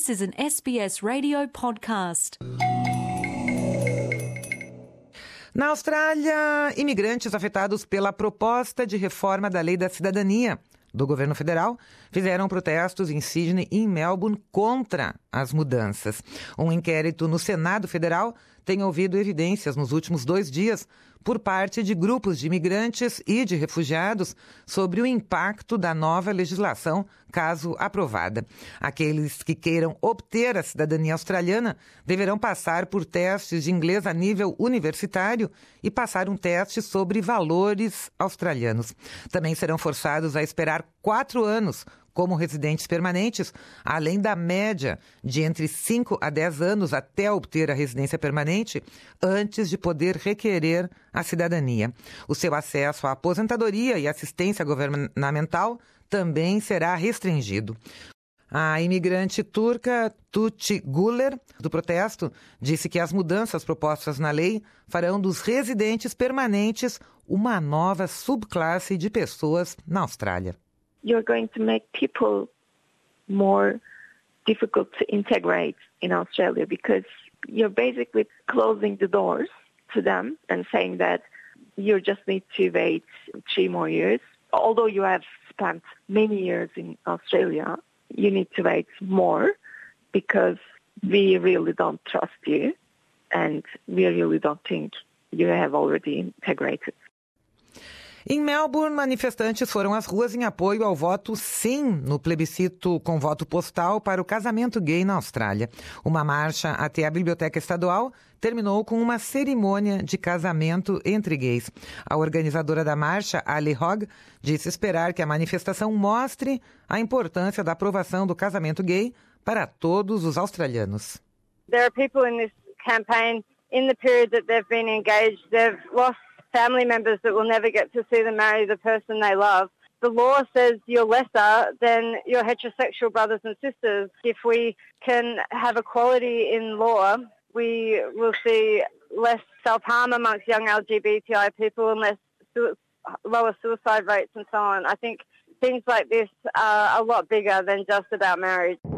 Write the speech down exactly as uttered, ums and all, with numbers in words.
This is an S B S Radio podcast. Na Austrália, imigrantes afetados pela proposta de reforma da Lei da Cidadania do governo federal fizeram protestos em Sydney e em Melbourne contra as mudanças. Um inquérito no Senado Federal tem ouvido evidências nos últimos dois dias por parte de grupos de imigrantes e de refugiados sobre o impacto da nova legislação, caso aprovada. Aqueles que queiram obter a cidadania australiana deverão passar por testes de inglês a nível universitário e passar um teste sobre valores australianos. Também serão forçados a esperar quatro anos como residentes permanentes, além da média de entre cinco a dez anos até obter a residência permanente, antes de poder requerer a cidadania. O seu acesso à aposentadoria e assistência governamental também será restringido. A imigrante turca Tuğçe Güler, do protesto, disse que as mudanças propostas na lei farão dos residentes permanentes uma nova subclasse de pessoas na Austrália. You're going to make people more difficult to integrate in Australia because you're basically closing the doors to them and saying that you just need to wait three more years. Although you have spent many years in Australia, you need to wait more because we really don't trust you and we really don't think you have already integrated. Em Melbourne, manifestantes foram às ruas em apoio ao voto sim no plebiscito com voto postal para o casamento gay na Austrália. Uma marcha até a Biblioteca Estadual terminou com uma cerimônia de casamento entre gays. A organizadora da marcha, Ali Hogg, disse esperar que a manifestação mostre a importância da aprovação do casamento gay para todos os australianos. There are people in this campaign, in the period that they've been engaged, they've lost family members that will never get to see them marry the person they love. The law says you're lesser than your heterosexual brothers and sisters. If we can have equality in law, we will see less self-harm amongst young L G B T I people and less su- lower suicide rates and so on. I think things like this are a lot bigger than just about marriage.